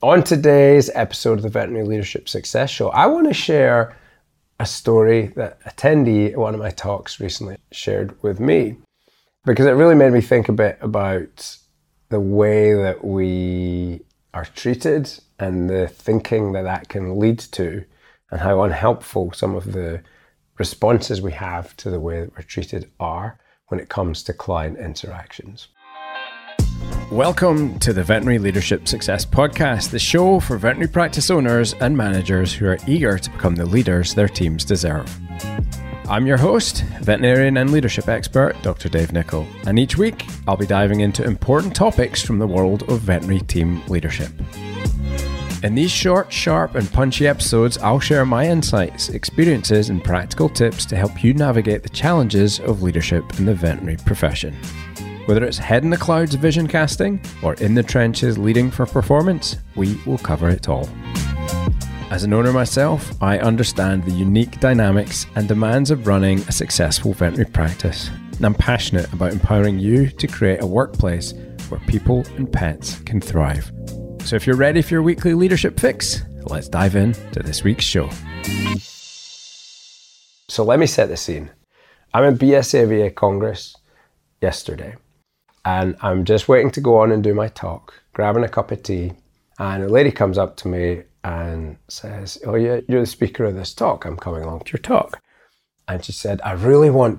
On today's episode of the Veterinary Leadership Success Show, I want to share a story that an attendee at one of my talks recently shared with me, because it really made me think a bit about the way that we are treated and the thinking that that can lead to, and how unhelpful some of the responses we have to the way that we're treated are when it comes to client interactions. Welcome to the Veterinary Leadership Success Podcast, the show for veterinary practice owners and managers who are eager to become the leaders their teams deserve. I'm your host, veterinarian and leadership expert, Dr. Dave Nichol, and each week I'll be diving into important topics from the world of veterinary team leadership. In these short, sharp and punchy episodes, I'll share my insights, experiences and practical tips to help you navigate the challenges of leadership in the veterinary profession. Whether it's head in the clouds vision casting or in the trenches leading for performance, we will cover it all. As an owner myself, I understand the unique dynamics and demands of running a successful veterinary practice. And I'm passionate about empowering you to create a workplace where people and pets can thrive. So if you're ready for your weekly leadership fix, let's dive into this week's show. So let me set the scene. I'm at BSAVA Congress yesterday, and I'm just waiting to go on and do my talk, grabbing a cup of tea, and a lady comes up to me and says, "Oh yeah, you're the speaker of this talk. I'm coming along to your talk." And she said, I really want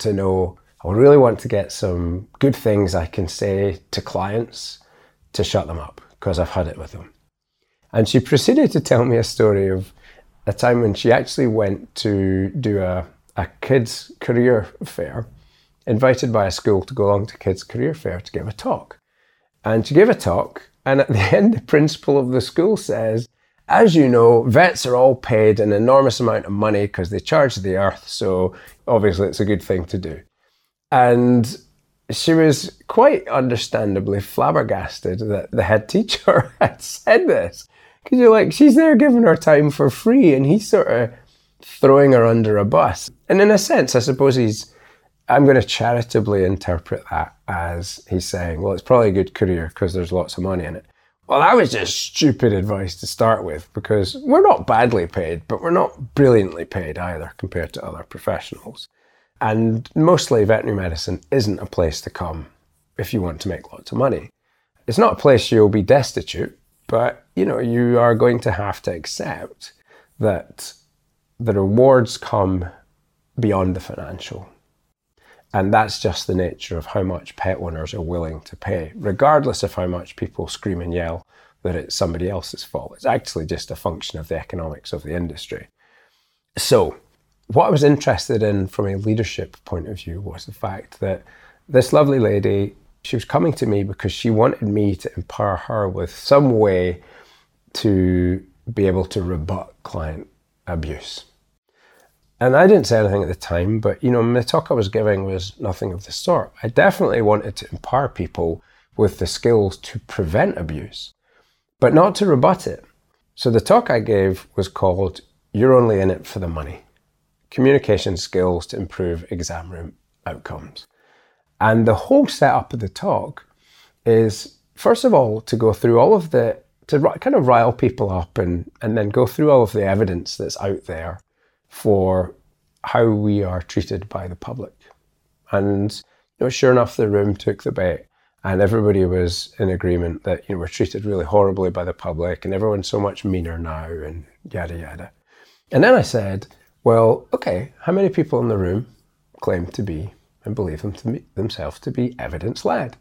to get some good things I can say to clients to shut them up, because I've had it with them." And she proceeded to tell me a story of a time when she actually went to do a kids' career fair, invited by a school to go along to kids' career fair to give a talk. And she gave a talk, and at the end, the principal of the school says, "As you know, vets are all paid an enormous amount of money because they charge the earth, so obviously it's a good thing to do." And she was quite understandably flabbergasted that the head teacher had said this. Because you're like, she's there giving her time for free, and he's sort of throwing her under a bus. And in a sense, I suppose I'm going to charitably interpret that as he's saying, well, it's probably a good career because there's lots of money in it. Well, that was just stupid advice to start with, because we're not badly paid, but we're not brilliantly paid either compared to other professionals. And mostly veterinary medicine isn't a place to come if you want to make lots of money. It's not a place you'll be destitute, but you are going to have to accept that the rewards come beyond the financial. And that's just the nature of how much pet owners are willing to pay, regardless of how much people scream and yell that it's somebody else's fault. It's actually just a function of the economics of the industry. So what I was interested in from a leadership point of view was the fact that this lovely lady, she was coming to me because she wanted me to empower her with some way to be able to rebut client abuse. And I didn't say anything at the time, but the talk I was giving was nothing of the sort. I definitely wanted to empower people with the skills to prevent abuse, but not to rebut it. So the talk I gave was called "You're Only in It for the Money: Communication Skills to Improve Exam Room Outcomes." And the whole setup of the talk is, first of all, to go through to kind of rile people up and then go through all of the evidence that's out there for how we are treated by the public. And sure enough, the room took the bait, and everybody was in agreement that we're treated really horribly by the public, and everyone's so much meaner now, and yada yada. And then I said, well, okay, how many people in the room claim to be and believe themselves to be evidence-led?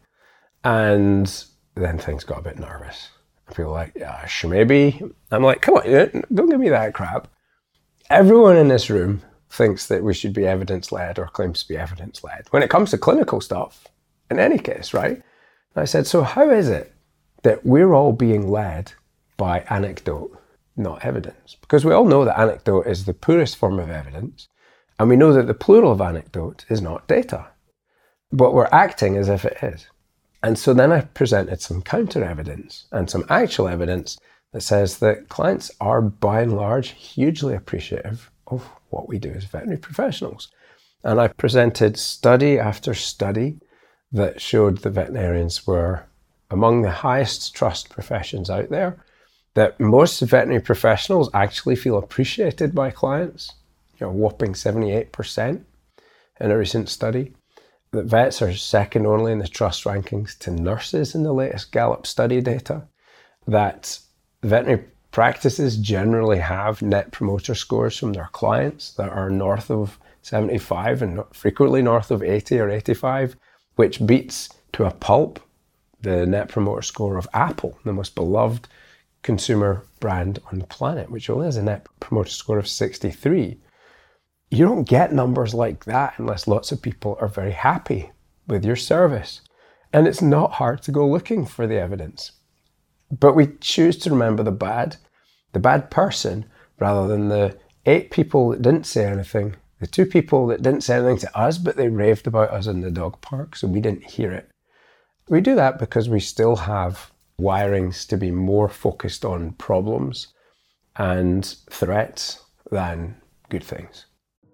And then things got a bit nervous. People were like, yeah, sure, maybe. I'm like, come on, don't give me that crap. Everyone in this room thinks that we should be evidence-led or claims to be evidence-led when it comes to clinical stuff, in any case, right? And I said, so how is it that we're all being led by anecdote, not evidence? Because we all know that anecdote is the poorest form of evidence, and we know that the plural of anecdote is not data, but we're acting as if it is. And so then I presented some counter evidence and some actual evidence that says that clients are, by and large, hugely appreciative of what we do as veterinary professionals. And I presented study after study that showed the veterinarians were among the highest trust professions out there, that most veterinary professionals actually feel appreciated by clients, a whopping 78% in a recent study, that vets are second only in the trust rankings to nurses in the latest Gallup study data, that veterinary practices generally have net promoter scores from their clients that are north of 75 and frequently north of 80 or 85, which beats to a pulp the net promoter score of Apple, the most beloved consumer brand on the planet, which only has a net promoter score of 63. You don't get numbers like that unless lots of people are very happy with your service. And it's not hard to go looking for the evidence. But we choose to remember the bad person, rather than the 8 people that didn't say anything, the 2 people that didn't say anything to us, but they raved about us in the dog park, so we didn't hear it. We do that because we still have wirings to be more focused on problems and threats than good things.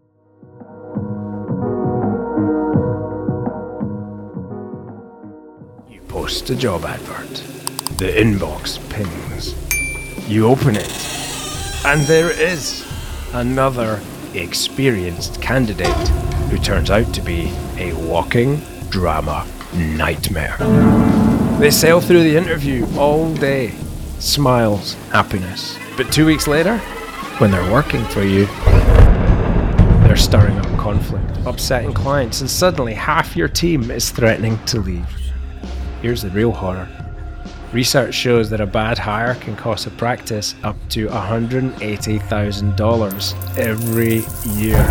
You post a job advert. The inbox pings. You open it, and there it is, another experienced candidate who turns out to be a walking drama nightmare. They sail through the interview all day, smiles, happiness. But 2 weeks later, when they're working for you, they're stirring up conflict, upsetting clients, and suddenly half your team is threatening to leave. Here's the real horror. Research shows that a bad hire can cost a practice up to $180,000 every year.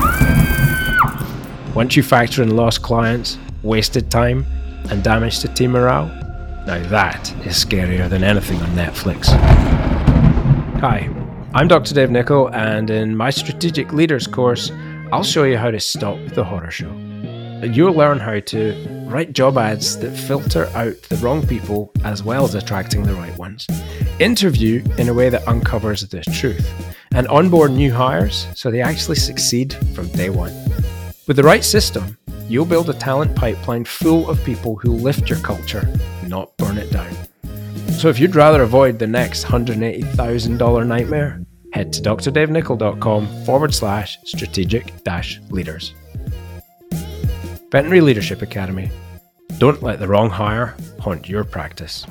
Once you factor in lost clients, wasted time, and damage to team morale, now that is scarier than anything on Netflix. Hi, I'm Dr. Dave Nichol, and in my Strategic Leaders course, I'll show you how to stop the horror show. You'll learn how to write job ads that filter out the wrong people as well as attracting the right ones, interview in a way that uncovers the truth, and onboard new hires so they actually succeed from day one. With the right system, you'll build a talent pipeline full of people who lift your culture, not burn it down. So if you'd rather avoid the next $180,000 nightmare, head to drdavenichol.com/strategic-leaders. Veterinary Leadership Academy. Don't let the wrong hire haunt your practice.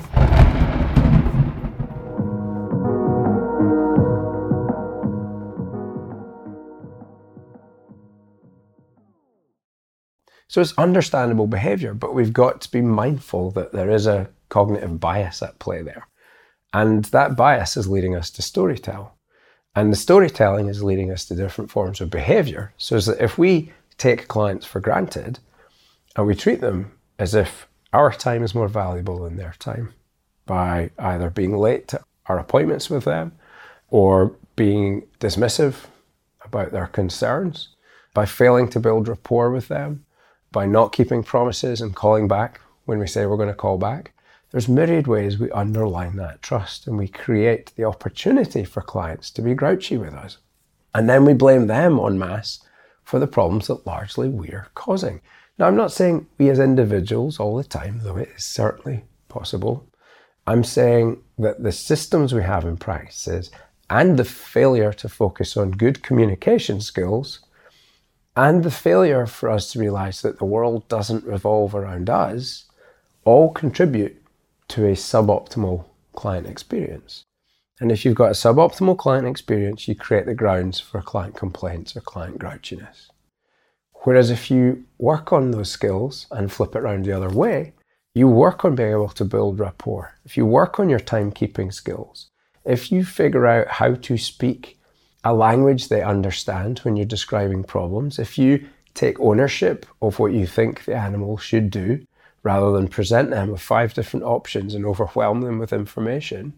So it's understandable behavior, but we've got to be mindful that there is a cognitive bias at play there. And that bias is leading us to storytell. And the storytelling is leading us to different forms of behavior. So that if we take clients for granted and we treat them as if our time is more valuable than their time by either being late to our appointments with them or being dismissive about their concerns, by failing to build rapport with them, by not keeping promises and calling back when we say we're going to call back, there's myriad ways we underline that trust and we create the opportunity for clients to be grouchy with us. And then we blame them en masse for the problems that largely we're causing. Now, I'm not saying we as individuals all the time, though it is certainly possible. I'm saying that the systems we have in practices and the failure to focus on good communication skills and the failure for us to realize that the world doesn't revolve around us all contribute to a suboptimal client experience. And if you've got a suboptimal client experience, you create the grounds for client complaints or client grouchiness. Whereas if you work on those skills and flip it around the other way, you work on being able to build rapport. If you work on your timekeeping skills, if you figure out how to speak a language they understand when you're describing problems, if you take ownership of what you think the animal should do, rather than present them with 5 different options and overwhelm them with information,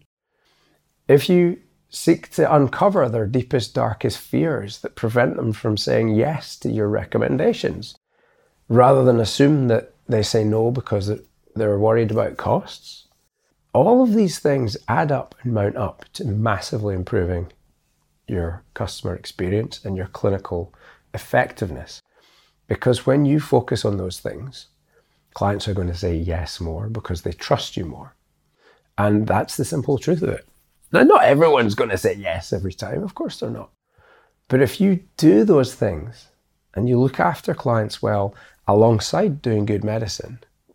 if you seek to uncover their deepest, darkest fears that prevent them from saying yes to your recommendations, rather than assume that they say no because they're worried about costs, all of these things add up and mount up to massively improving your customer experience and your clinical effectiveness. Because when you focus on those things, clients are going to say yes more because they trust you more. And that's the simple truth of it. Now, not everyone's going to say yes every time. Of course they're not. But if you do those things and you look after clients well alongside doing good medicine,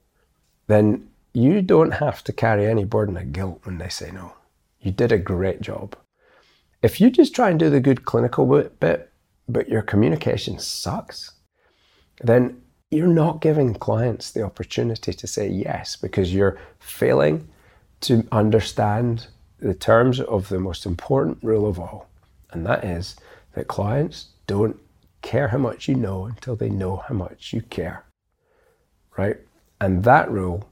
then you don't have to carry any burden of guilt when they say no. You did a great job. If you just try and do the good clinical bit, but your communication sucks, then you're not giving clients the opportunity to say yes, because you're failing to understand the terms of the most important rule of all. And that is that clients don't care how much you know until they know how much you care, right? And that rule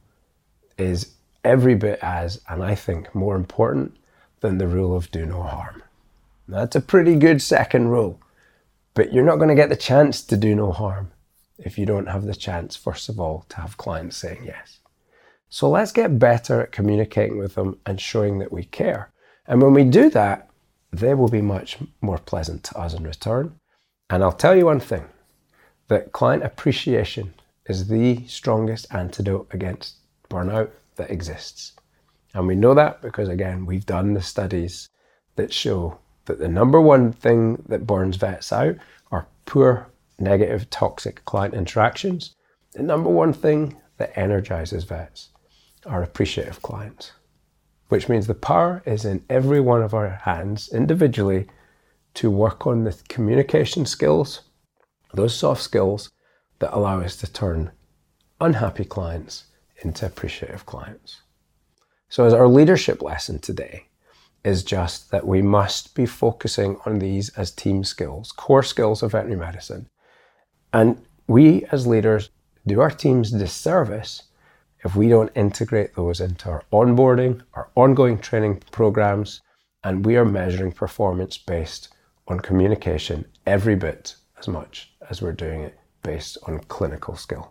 is every bit as, and I think more important than the rule of do no harm. That's a pretty good second rule, but you're not going to get the chance to do no harm if you don't have the chance, first of all, to have clients saying yes. So let's get better at communicating with them and showing that we care. And when we do that, they will be much more pleasant to us in return. And I'll tell you one thing, that client appreciation is the strongest antidote against burnout that exists. And we know that because, again, we've done the studies that show that the number one thing that burns vets out are poor, negative, toxic client interactions. The number one thing that energizes vets are appreciative clients, which means the power is in every one of our hands individually to work on the communication skills, those soft skills that allow us to turn unhappy clients into appreciative clients. So as our leadership lesson today is just that we must be focusing on these as team skills, core skills of veterinary medicine. And we as leaders do our teams disservice if we don't integrate those into our onboarding, our ongoing training programs, and we are measuring performance based on communication every bit as much as we're doing it based on clinical skill.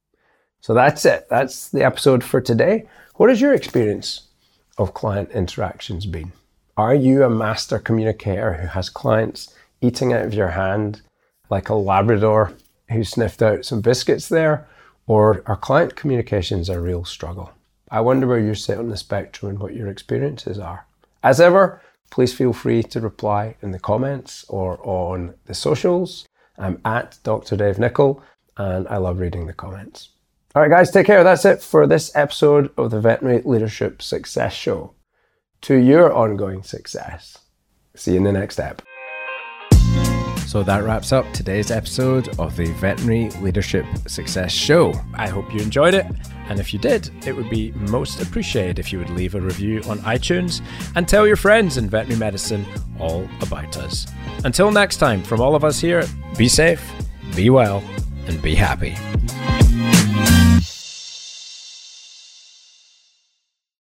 So that's it. That's the episode for today. What has your experience of client interactions been? Are you a master communicator who has clients eating out of your hand like a Labrador who sniffed out some biscuits there? Or are client communications a real struggle? I wonder where you sit on the spectrum and what your experiences are. As ever, please feel free to reply in the comments or on the socials. I'm at Dr. Dave Nichol, and I love reading the comments. All right, guys, take care. That's it for this episode of the Veterinary Leadership Success Show. To your ongoing success. See you in the next ep. So that wraps up today's episode of the Veterinary Leadership Success Show. I hope you enjoyed it. And if you did, it would be most appreciated if you would leave a review on iTunes and tell your friends in veterinary medicine all about us. Until next time, from all of us here, be safe, be well, and be happy.